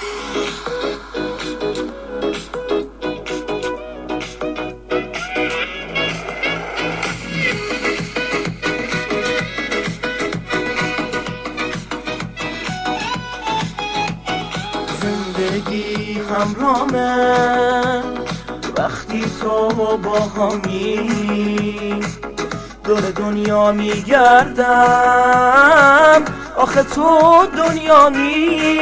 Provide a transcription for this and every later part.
زندگی همرامه وقتی تو با همی دور دنیا میگردم، آخه تو دنیامی.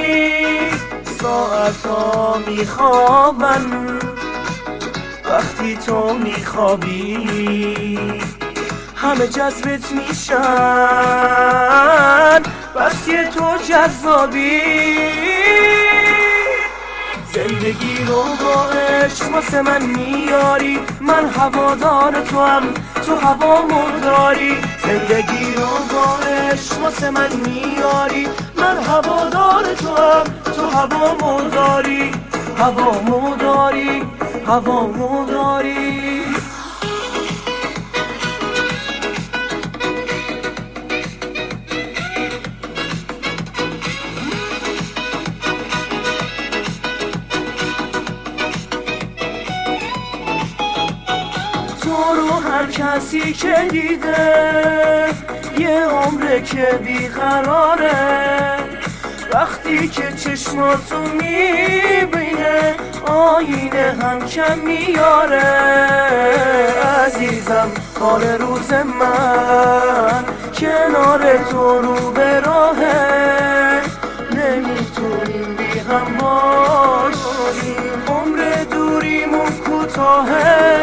ساعتا میخوابن وقتی تو میخوابی، همه جذبت میشن بس که تو جذابی. زندگی رو با عشق واسه من میاری، من هوادار تو هم، تو هوامو داری. زندگی رو با عشق واسه من میاری، من هوادار تو هم، تو هوامو داری. هوامو داری، هوامو داری. تو رو هر کسی که دیده یه عمره که بیقراره، وقتی که چشماتو میبینه آینه هم کم میاره. عزیزم حال روز من کنار تو رو به راهه، نمیتونیم بی هم باشیم، عمر دوریمون کوتاهه.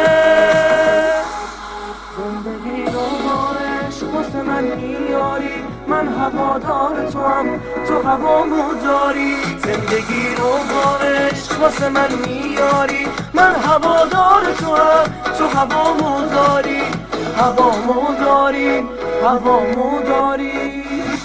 زندگی رو با عشق واسه من میاری، من هوادار تو هم، تو هوامو داری. زندگی رو با عشق واسه من میاری، من هوادار تو هم، تو هوامو داری. هوامو داری، هوامو داری.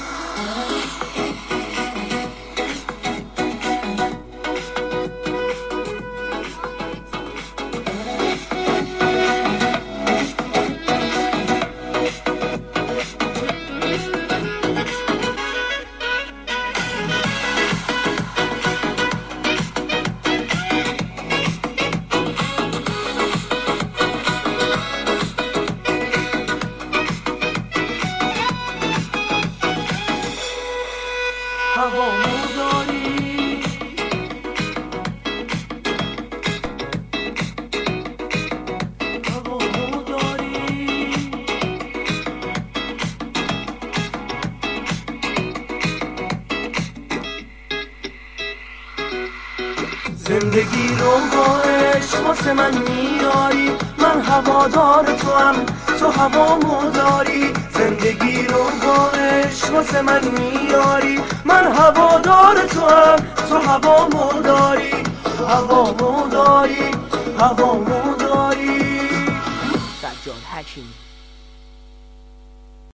هوامو داری، هوامو داری. زندگی رو با عشق واسه من میاری، من هوادار تو هم، تو هوامو داری. زندگی رو با عشق واسه من میاری، من هوادار تو هم، تو هوامو داری. هوامو داری، هوامو داری. سجاد حکیم.